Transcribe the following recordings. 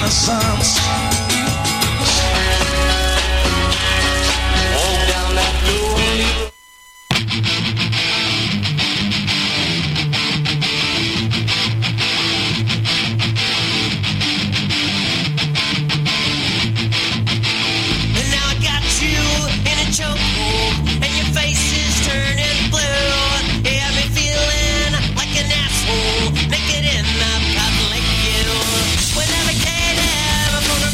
Renaissance. Walk down that lonely road. And now I got you in a chokehold, and your face is turning blue. You have me feeling like an asshole, naked in the public view. When I became I'm gonna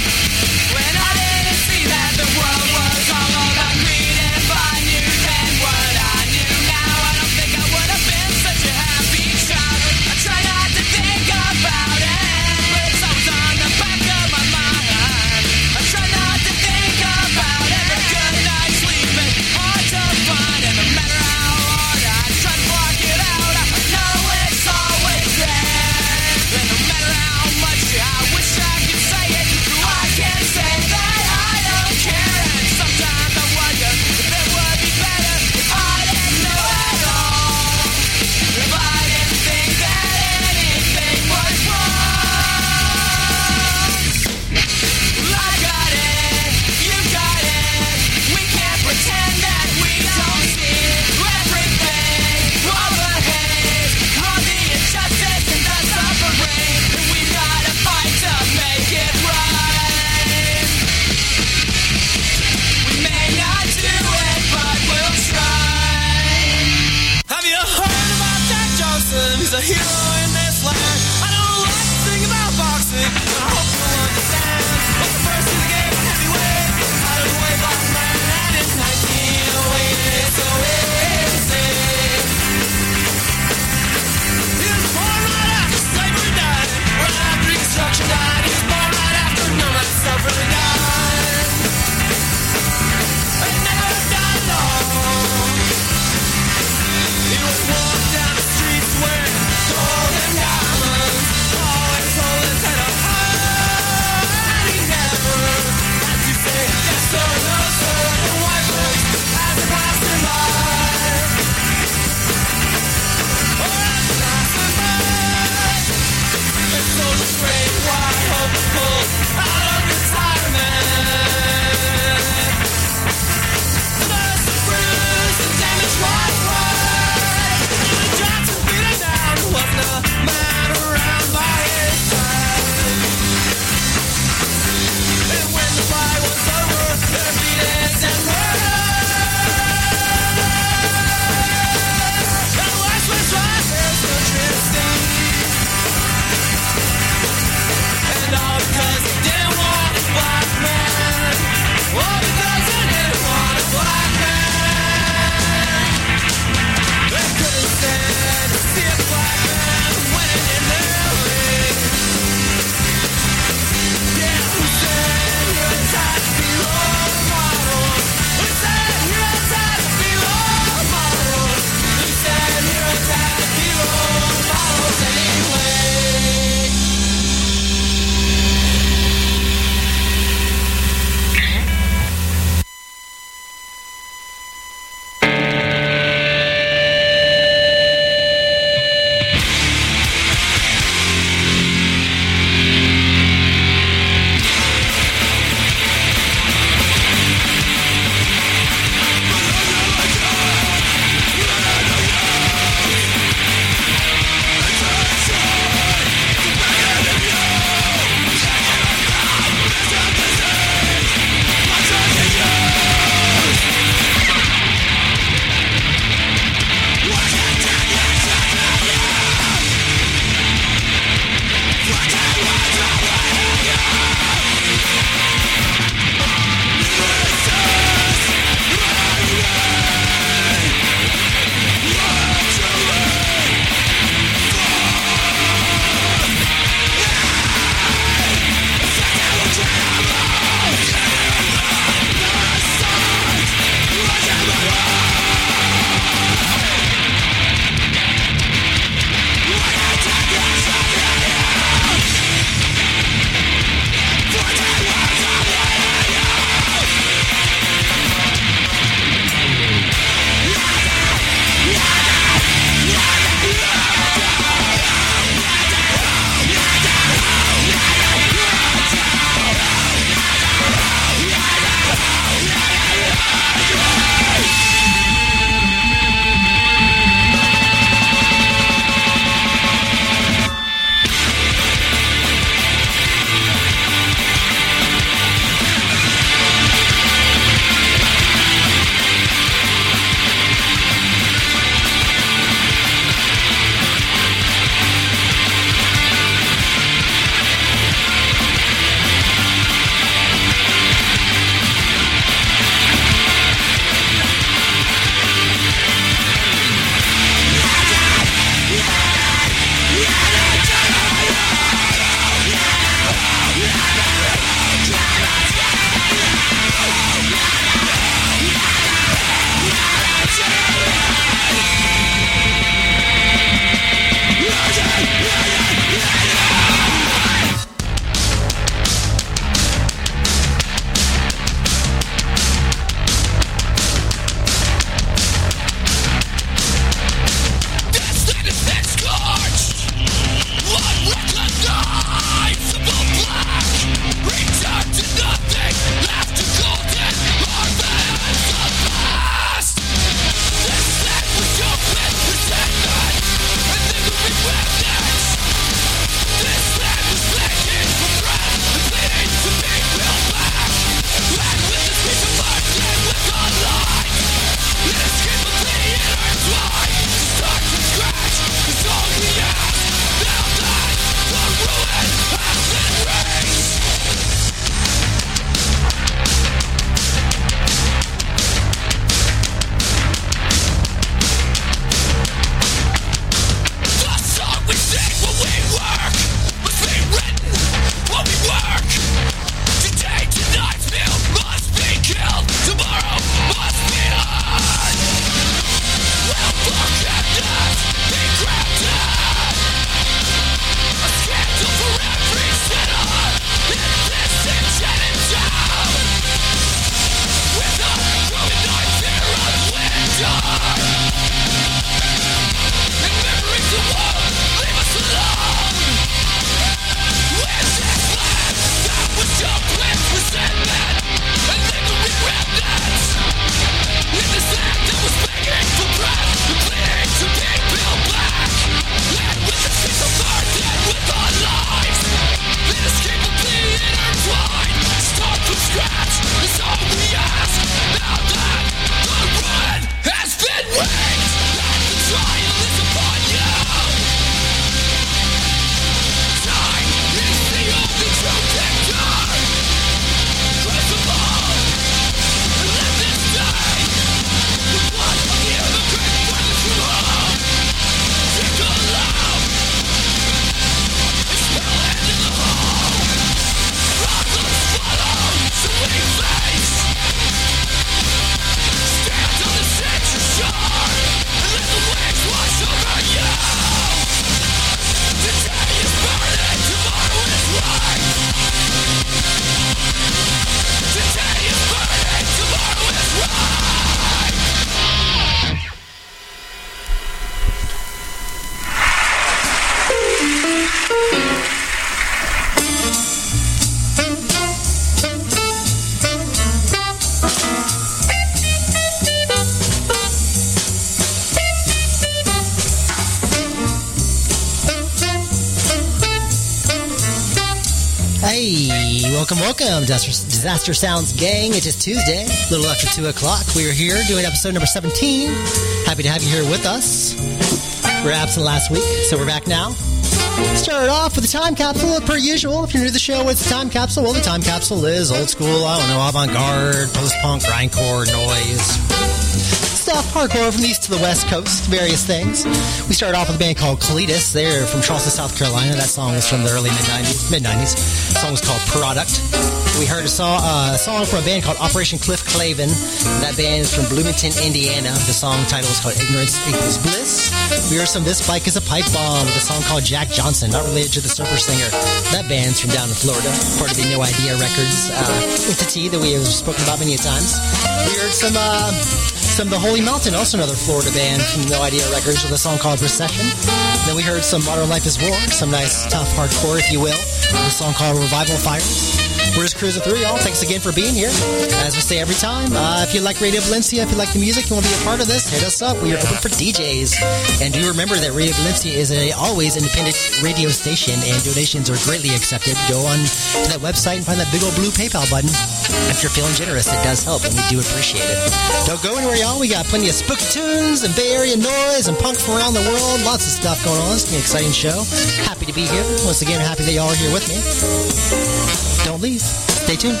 welcome, Disaster Sounds gang. It is Tuesday, a little after 2 o'clock. We are here doing episode number 17. Happy to have you here with us. We were absent last week, so we're back now. Started off with the time capsule, per usual. If you're new to the show, what's the time capsule? Well, the time capsule is old school, I don't know, avant-garde, post-punk, grindcore, noise. Stuff, hardcore from the east to the west coast, various things. We started off with a band called Cletus. They're from Charleston, South Carolina. That song was from the early mid-90s. The song was called Product. We heard a song from a band called Operation Cliff Clavin. That band is from Bloomington, Indiana. The song title is called Ignorance Equals Bliss. We heard some This Bike is a Pipe Bomb with a song called Jack Johnson, not related to the surfer singer. That band's from down in Florida, part of the No Idea Records entity that we have spoken about many times. We heard some of the Holy Mountain, also another Florida band from No Idea Records, with a song called Recession. Then we heard some Modern Life is War, some nice tough hardcore, if you will, with a song called Revival Fires. We're just cruising through, y'all. Thanks again for being here. As we say every time, if you like Radio Valencia, if you like the music, you want to be a part of this, hit us up. We are open for DJs. And do remember that Radio Valencia is a always independent radio station, and donations are greatly accepted. Go on to that website and find that big old blue PayPal button. If you're feeling generous, it does help, and we do appreciate it. Don't go anywhere, y'all. We got plenty of spooky tunes and Bay Area noise and punk from around the world. Lots of stuff going on. It's going to be an exciting show. Happy to be here. Once again, happy that y'all are here with me. Don't leave. Stay tuned.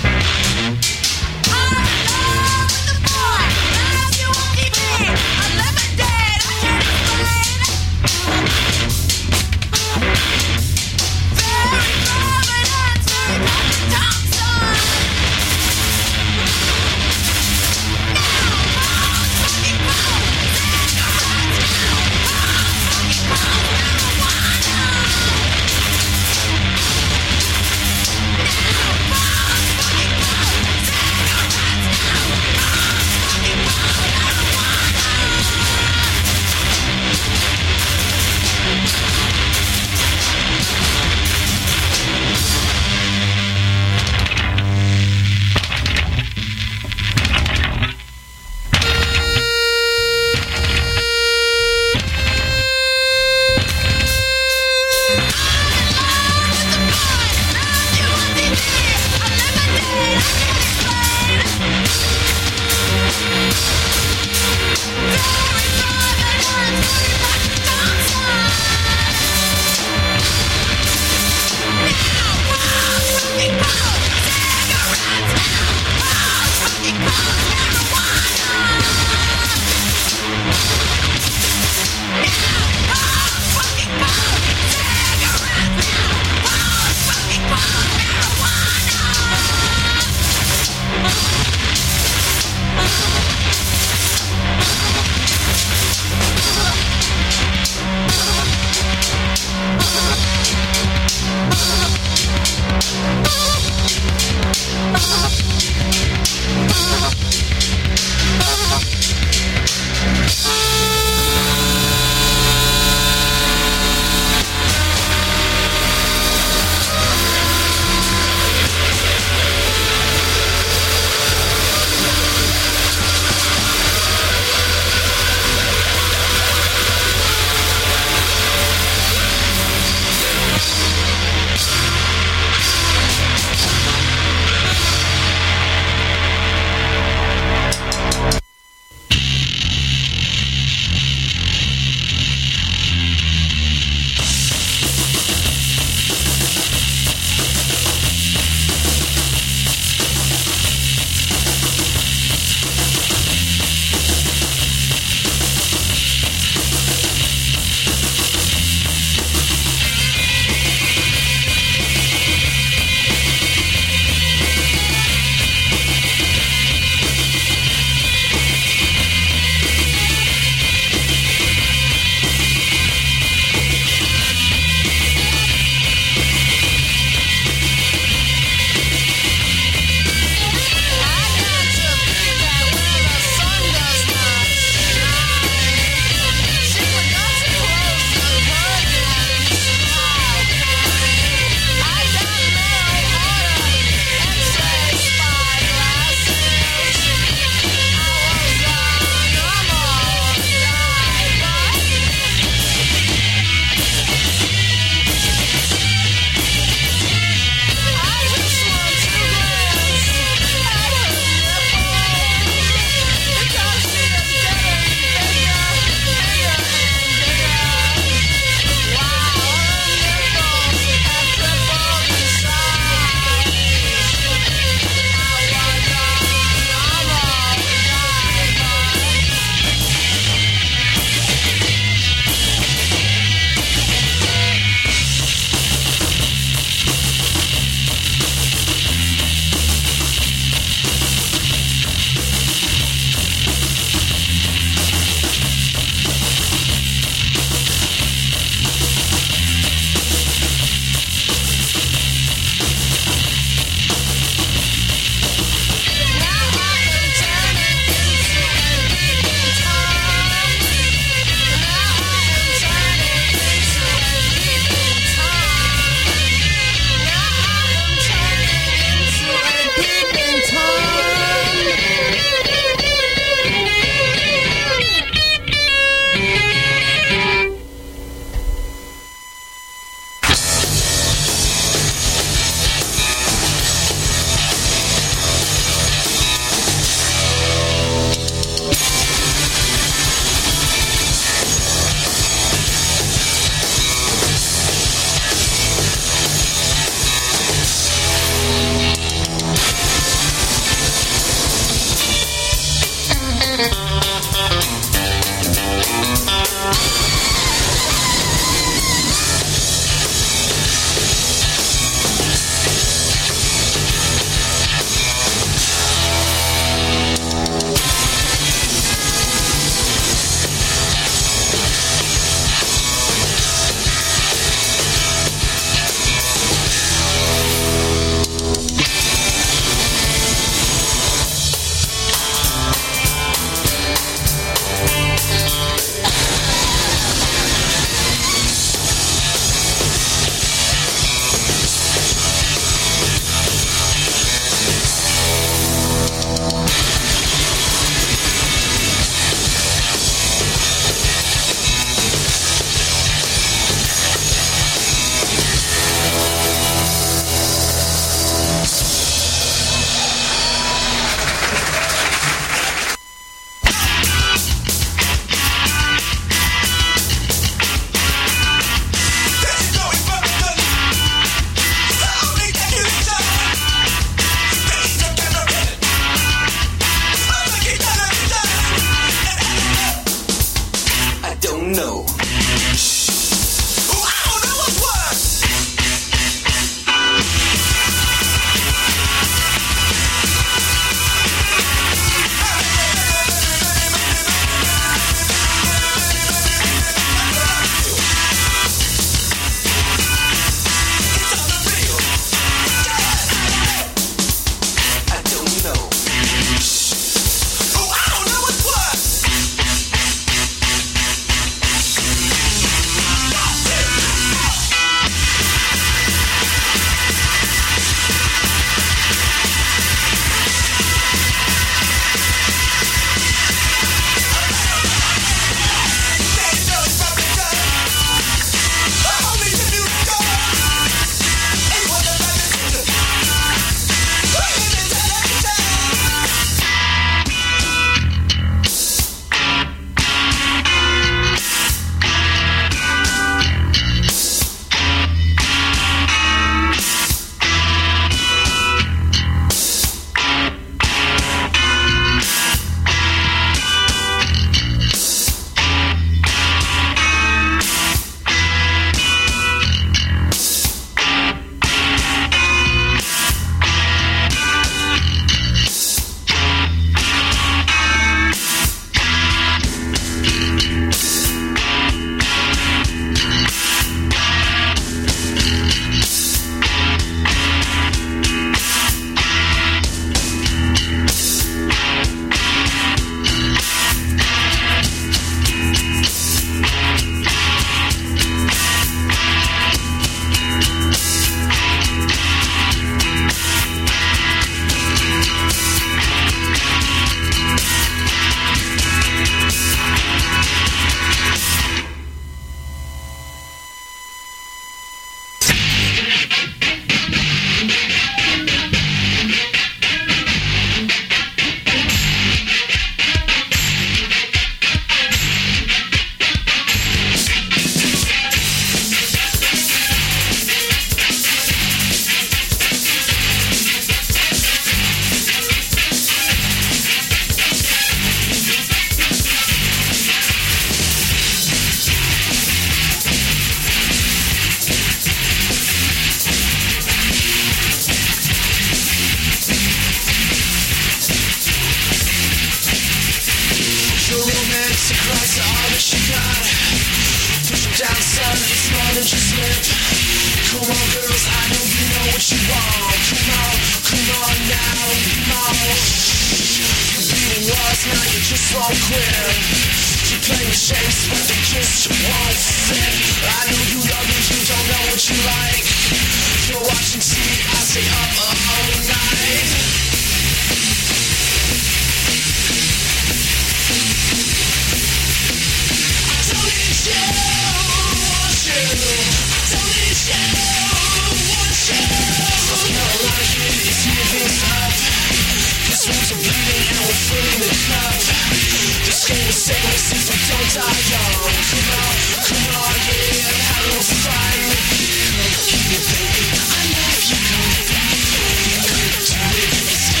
Keep it, baby. I love you. You could do it.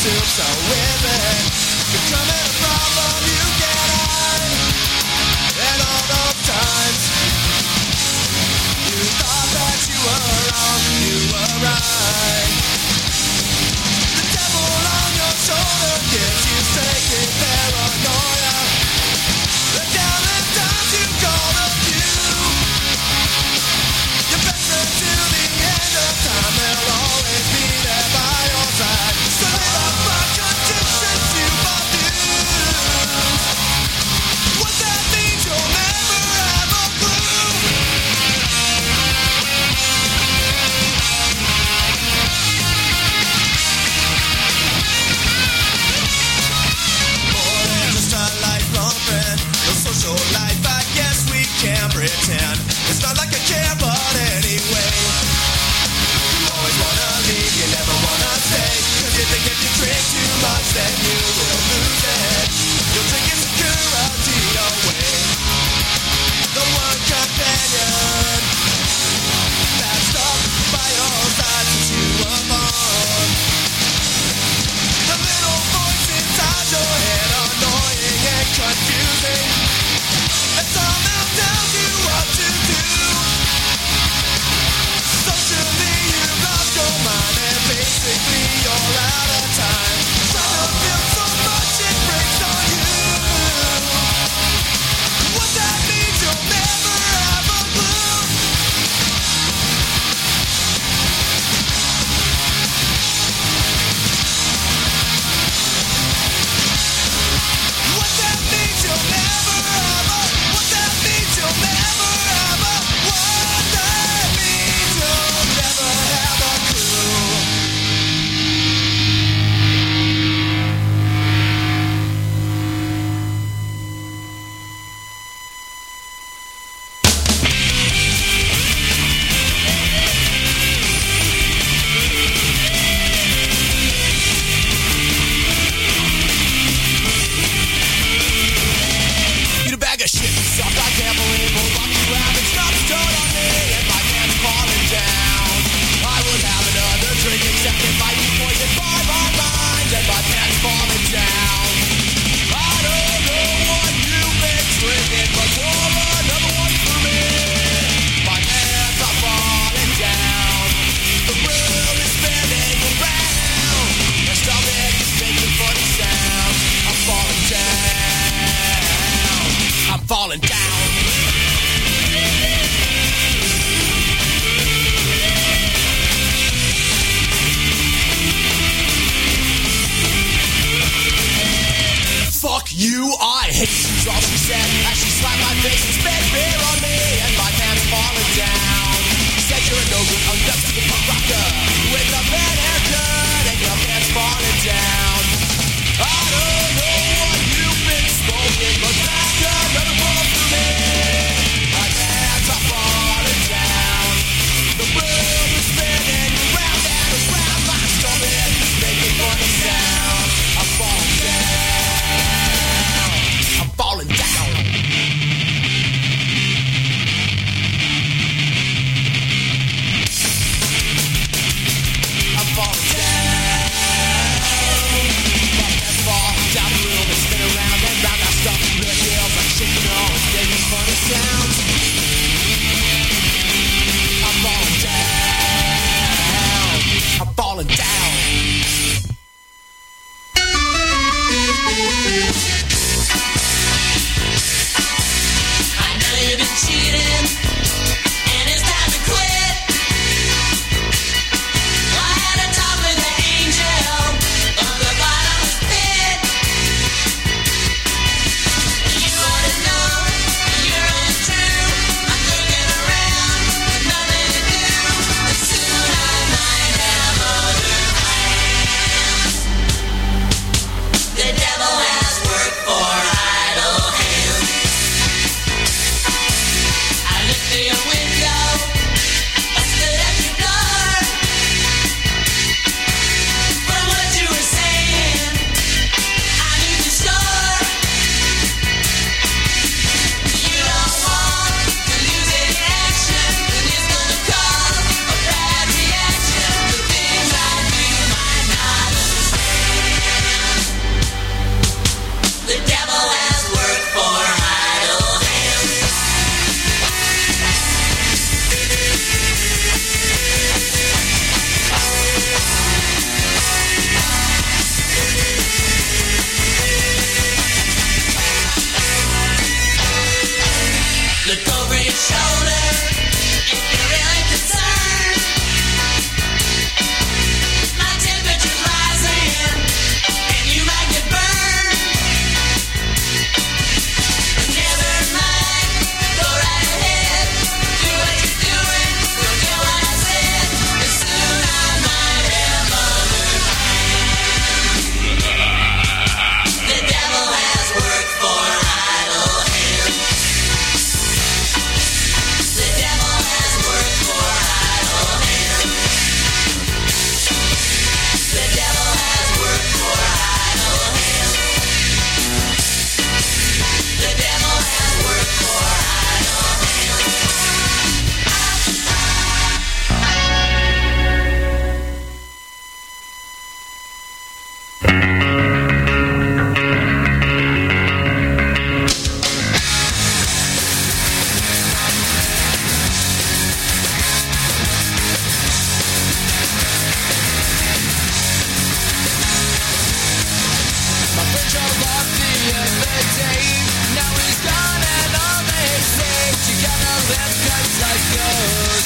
consumed so with it. Becoming a problem you can't hide. And all those times you thought that you were wrong, you were right. The devil on your shoulder gives you shaking paranoia. The countless times you called a few. Your best friend to the end of time, they'll always be there by your side. So live up by conditions you abuse. What that means you'll never have a clue. More than just a lifelong friend, no social life I guess we can pretend. It's not like I care, but anyway. You always wanna leave, you never wanna stay. Cause you think if you drink too much, then you will lose it. You'll take insecurity away. The one companion that's stuck by your side since you were born. The little voice inside your head, annoying and confusing, that somehow tells you what to do. Socially you've lost your mind and basically you're out of time. Trying to feel so much it breaks on you. What that means you'll never have a clue. What that means you'll never have a. What that means you'll never have a. What that means you'll never have a clue. Eat a bag of shit and stuff I can't believe will lock you out and stop stone on me and my pants falling down. I would have another drink except it might be poison for my mind and my pants falling down. I don't know what you've been drinking, but pour another one for me. My pants are falling down. The room is spinning around. My stomach is making funny sounds. I'm falling down. I'm falling down. Fuck you, I hate you, all she said as she slapped my face and spit beer on me and my pants falling down. Said you're a no-good, unacceptable punk rocker with a bad haircut and your pants falling down. I don't know what you've been smoking, but that's another one for me. My pants are falling down. The room is spinning around and around. My stomach is making funny sounds. I'm falling down. I'm falling down.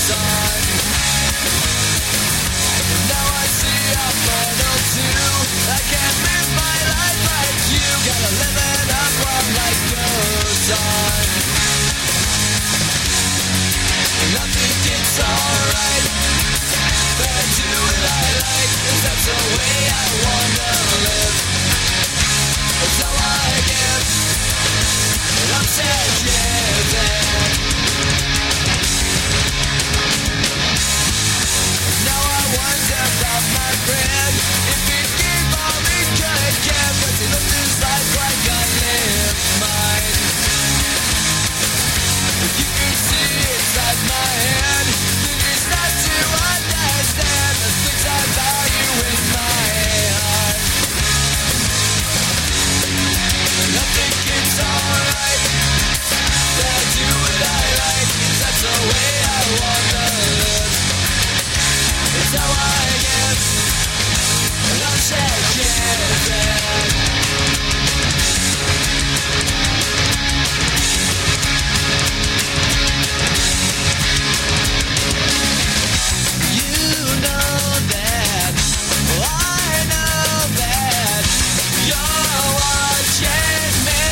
son. Now I see a final too. I can't live my life like you. Gotta live it up while life goes on. Nothing gets alright, but I do what I like, 'cause that's the way I wanna live. That's how I get. I'm sad, yeah. Now I wonder about my friend, if he gave all he could get, but he lived his life like I lived mine. If you can see inside my head, then it's not to understand the things I value in my heart. Nothing gets alright, but I do what I like, 'cause that's the way I wanna live. It's how I get, and I'm shaking. You know that, I know that, you're watching me.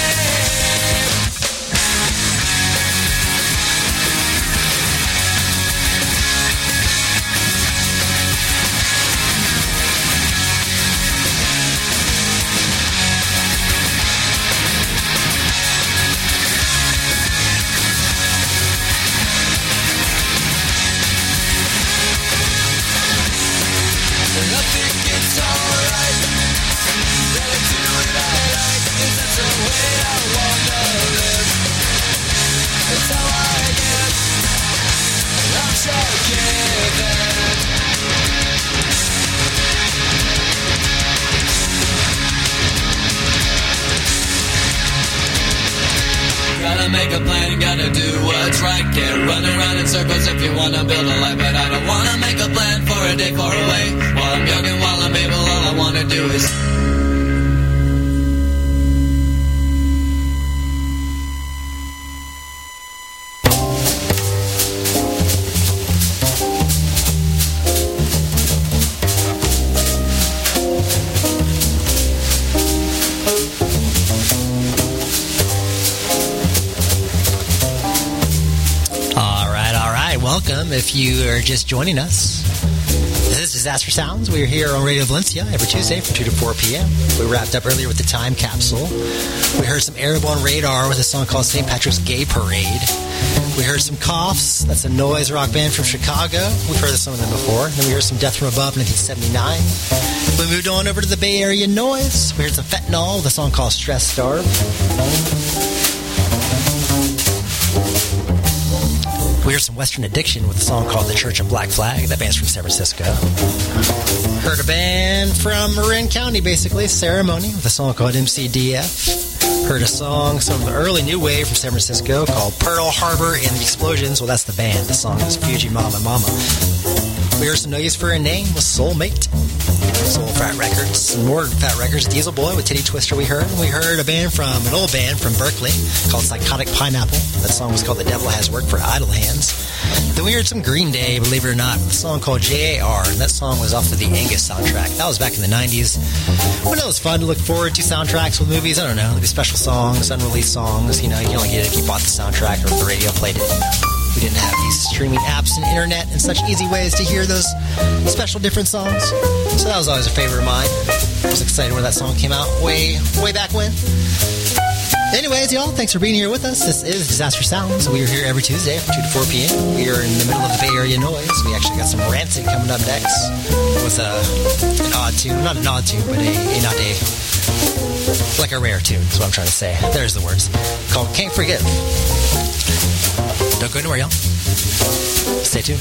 Nothing gets alright, but I do what I like, 'cause that's the way I wanna live. That's how I get, I'm shaking. Gotta make a plan, gotta do what's right. Can't run around in circles if you wanna build a life, but I don't wanna make a plan for a day far away. While I'm young and while I'm able, all I wanna do is Welcome if you are just joining us. This is Disaster Sounds. We're here on Radio Valencia every Tuesday from 2 to 4 p.m. We wrapped up earlier with the Time Capsule. We heard some Airborne Radar with a song called St. Patrick's Gay Parade. We heard some Coughs. That's a noise rock band from Chicago. We've heard of some of them before. Then we heard some Death from Above, 1979. We moved on over to the Bay Area Noise. We heard some Fentanyl with a song called Stress Starve. We heard some Western Addiction with a song called The Church of Black Flag. That band's from San Francisco. Heard a band from Marin County, basically, Ceremony, with a song called MCDF. Heard a song, some of the early new wave from San Francisco called Pearl Harbor and the Explosions. Well, that's the band. The song is Fuji Mama Mama. We heard some No Use for a Name with Soulmate. Soul Fat Records. Some more Fat Records. Diesel Boy with Titty Twister we heard. And we heard an old band from Berkeley called Psychotic Pineapple. That song was called The Devil Has Work for Idle Hands. Then we heard some Green Day, believe it or not, with a song called JAR. And that song was off of the Angus soundtrack. That was back in the 90s. When it was fun to look forward to soundtracks with movies. I don't know. Maybe special songs, unreleased songs. You know, you can only get it if you bought the soundtrack or if the radio played it. We didn't have these streaming apps and internet and such easy ways to hear those special different songs. So that was always a favorite of mine. I was excited when that song came out way back when. Anyways, y'all, thanks for being here with us. This is Disaster Sounds. We are here every Tuesday from 2 to 4 p.m. We are in the middle of the Bay Area Noise. We actually got some Rancid coming up next with an odd tune. Not an odd tune, but like a rare tune is what I'm trying to say. There's the words. Called Can't Forgive. Don't go anywhere, y'all. Stay tuned.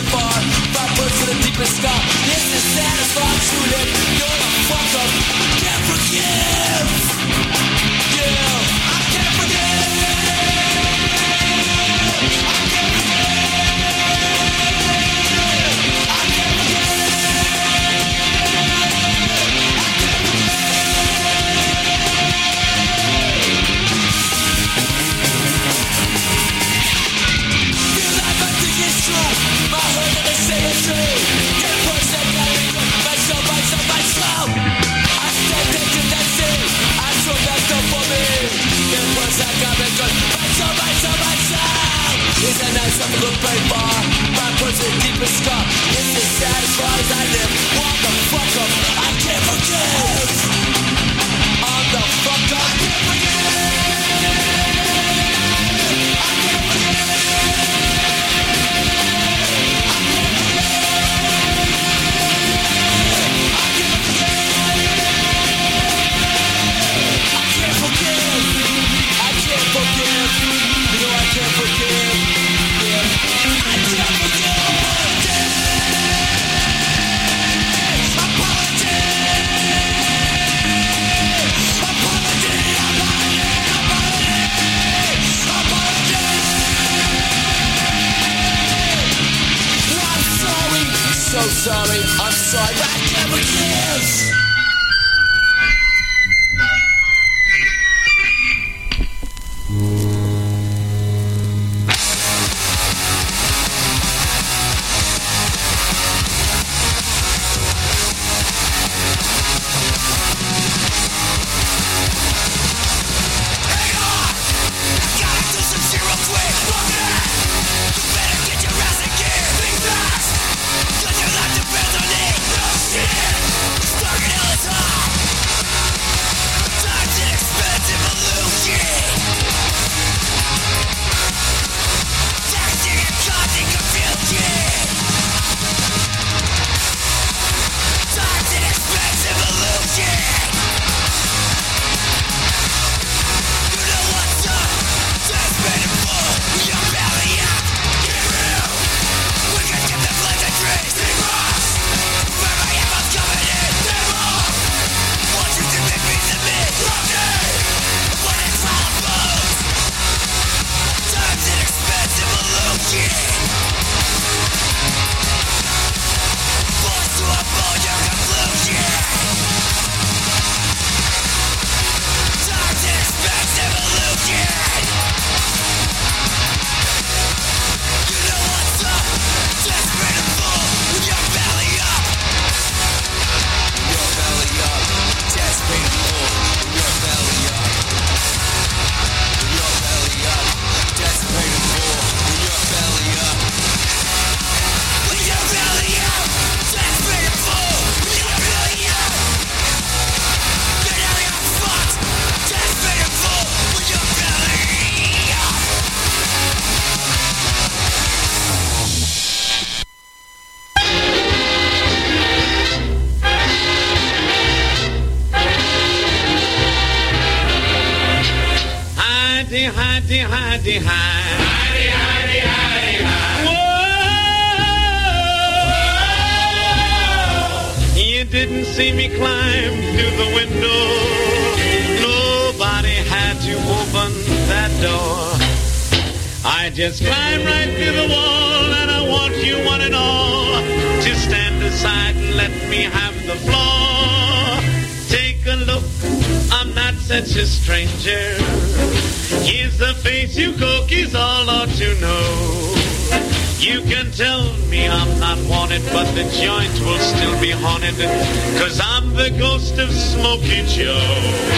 far. 5 foot to the deepest sky. It's the satisfied true live. You're a fuck up. Can't forgive. Yeah, I can't forgive. I can't forgive. I can't forgive. Feel like my dick is true. My heart that they say it's true. Can't push that guy in myself. I stay taking that shit. I took that stuff for me. Can't push that guy because myself. It's a nice something to look very far. My person deepest scar. It's as sad as far as I live. What the fuck up? I can't forgive. I'm the fuck up. I can't forgive. I can't forgive. So sorry, I'm sorry, but I can't forgive. Didn't see me climb through the window. Nobody had to open that door. I just climbed right through the wall, and I want you one and all to stand aside and let me have the floor. Take a look, I'm not such a stranger. Here's the face you cookies all ought to know. You can tell me I'm not wanted, but the joint will still be haunted, 'cause I'm the ghost of Smokey Joe.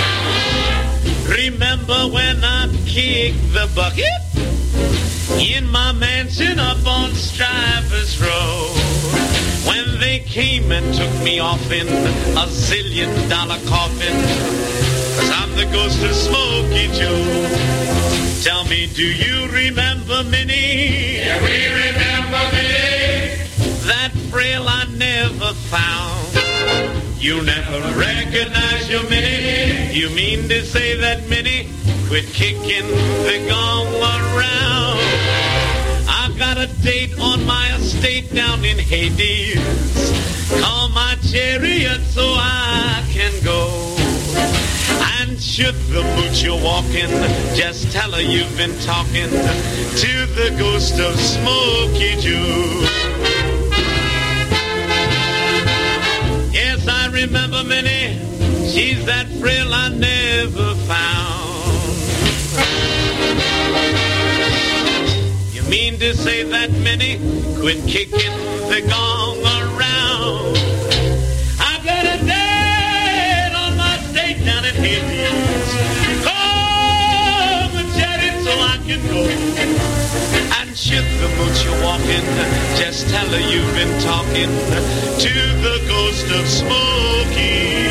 Remember when I kicked the bucket in my mansion up on Strivers Road? When they came and took me off in a $1,000,000 coffin, 'cause I'm the ghost of Smokey Joe. Tell me, do you remember Minnie? Yeah, we remember Minnie. That frail I never found. You never recognize your Minnie. You mean to say that Minnie quit kicking the gong around? I've I've got a date on my estate down in Hades. Call my chariot so I can go. And should the mooch you're walking, just tell her you've been talking to the ghost of Smokey Joe. Yes, I remember Minnie. She's that frail I never found. You mean to say that Minnie quit kicking the gong around? I've got a date on my state down in Hades. Call the chariot so I can go. And should the mooch you're walking, just tell her you've been talking to the ghost of Smokey.